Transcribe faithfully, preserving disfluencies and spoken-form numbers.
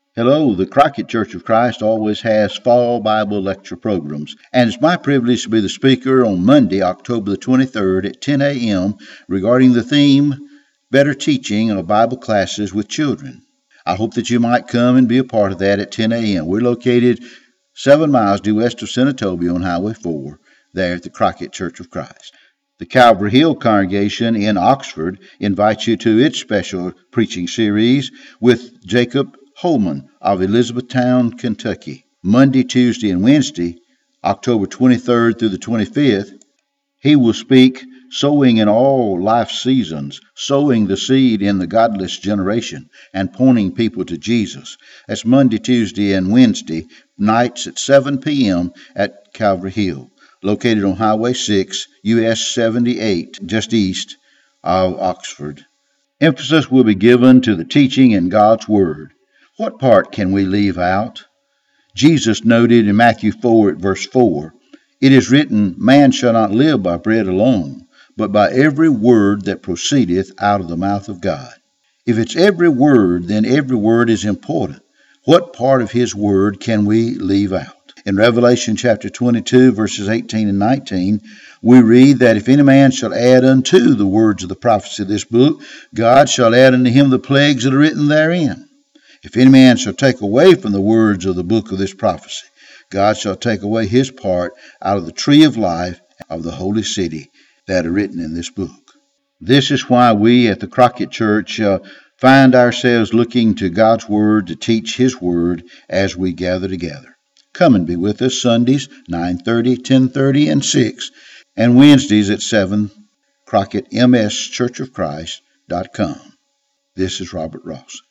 Hello, the Crockett Church of Christ always has fall Bible lecture programs, and it's my privilege to be the speaker on Monday, October the twenty-third at ten a.m. regarding the theme, Better Teaching of Bible Classes with Children. I hope that you might come and be a part of that at ten a.m. We're located seven miles due west of Senatobia on Highway four, there at the Crockett Church of Christ. The Calvary Hill congregation in Oxford invites you to its special preaching series with Jacob Holman of Elizabethtown, Kentucky. Monday, Tuesday, and Wednesday, October twenty-third through the twenty-fifth, he will speak Sowing in All Life Seasons, Sowing the Seed in the Godless Generation, and Pointing People to Jesus. That's Monday, Tuesday, and Wednesday, nights at seven p.m. at Calvary Hill, located on Highway six, U S seventy-eight, just east of Oxford. Emphasis will be given to the teaching in God's Word. What part can we leave out? Jesus noted in Matthew four at verse four, "It is written, man shall not live by bread alone, but by every word that proceedeth out of the mouth of God." If it's every word, then every word is important. What part of his word can we leave out? In Revelation chapter twenty-two, verses eighteen and nineteen, we read that if any man shall add unto the words of the prophecy of this book, God shall add unto him the plagues that are written therein. If any man shall take away from the words of the book of this prophecy, God shall take away his part out of the tree of life of the holy city that are written in this book. This is why we at the Crockett Church uh, find ourselves looking to God's Word to teach His Word as we gather together. Come and be with us Sundays, nine thirty, ten thirty, and six, and Wednesdays at seven, crockett m s church of christ dot com. This is Robert Ross.